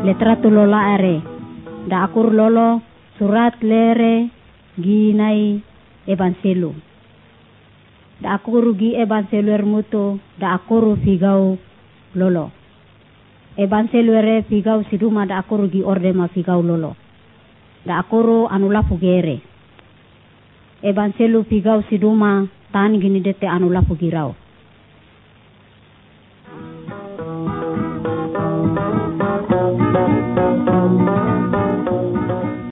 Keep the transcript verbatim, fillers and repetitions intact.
letratu lola are da akur lolo surat lere ginai ebanselu da akuru gi ebanselu ermuto da akuru figau lolo ebanselu ere figau siduma da akuru gi orde ma figau lolo da akuru anula fugere ebanselu figau siduma tan gini dete anula fugirau